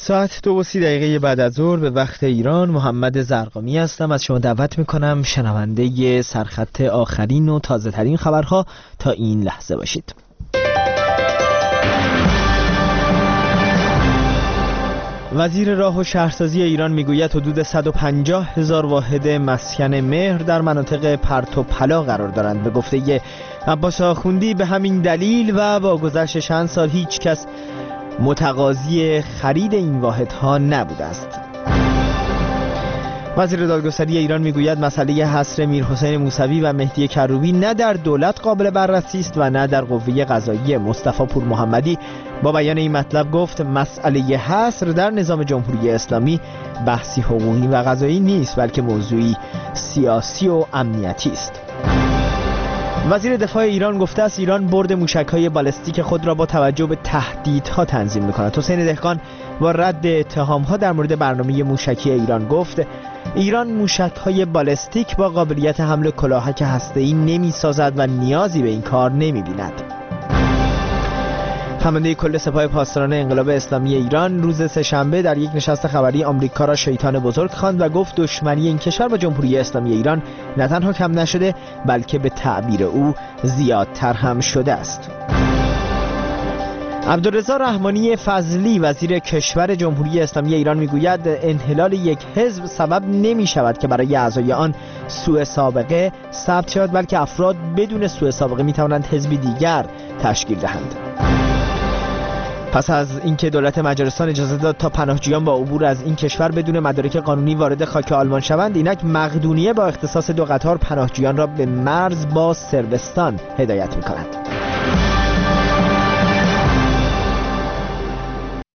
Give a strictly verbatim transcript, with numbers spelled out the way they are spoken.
ساعت دو و سی دقیقه بعد از ظهر به وقت ایران، محمد زرقامی هستم. از شما دعوت میکنم شنونده سرخط آخرین و تازه ترین خبرها تا این لحظه باشید. وزیر راه و شهرسازی ایران میگوید حدود صد و پنجاه هزار واحد مسکن مهر در مناطق پرت و پلا قرار دارند. به گفته عباس آخوندی به همین دلیل و با گذشت چند سال هیچ کس متقاضی خرید این واحدها نبوده است. وزیر دادگستری ایران میگوید مسئله حصر میرحسین موسوی و مهدی کروبی نه در دولت قابل بررسی است و نه در قوه قضاییه. مصطفی پور محمدی با بیان این مطلب گفت مسئله حصر در نظام جمهوری اسلامی بحثی حقوقی و قضایی نیست، بلکه موضوعی سیاسی و امنیتی است. وزیر دفاع ایران گفته است ایران برد موشک‌های بالستیک خود را با توجه به تهدیدها تنظیم می‌کند. حسین دهقان با رد اتهام‌ها در مورد برنامه موشکی ایران گفت ایران موشک‌های بالستیک با قابلیت حمل کلاهک هسته‌ای نمی‌سازد و نیازی به این کار نمی‌بیند. فرمانده کل سپاه پاسداران انقلاب اسلامی ایران روز سه‌شنبه در یک نشست خبری آمریکا را شیطان بزرگ خواند و گفت دشمنی این کشور با جمهوری اسلامی ایران نه تنها کم نشده بلکه به تعبیر او زیادتر هم شده است. عبدالرضا رحمانی فضلی وزیر کشور جمهوری اسلامی ایران میگوید انحلال یک حزب سبب نمی شود که برای اعضای آن سوء سابقه ثبت شود، بلکه افراد بدون سوء سابقه می توانند حزبی دیگر تشکیل دهند. پس از اینکه دولت مجارستان اجازه داد تا پناهجویان با عبور از این کشور بدون مدارک قانونی وارد خاک آلمان شوند، اینک مقدونیه با اختصاص دو قطار پناهجویان را به مرز با صربستان هدایت می‌کند.